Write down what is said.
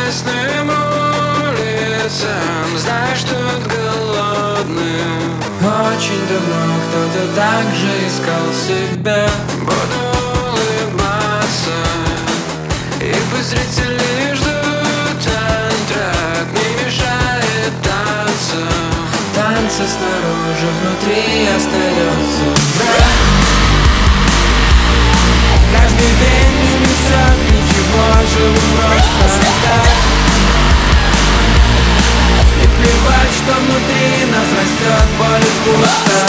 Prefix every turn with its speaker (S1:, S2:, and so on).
S1: тесным улицам, знаешь, тут голодным. Очень давно кто-то так же искал себя. Буду улыбаться, и пусть зрители ждут антракт, не мешает танцу. Танцы снаружи, внутри остается брак. Каждый день не несет ничего, живу просто так. И плевать, что внутри нас растет боль и пусто.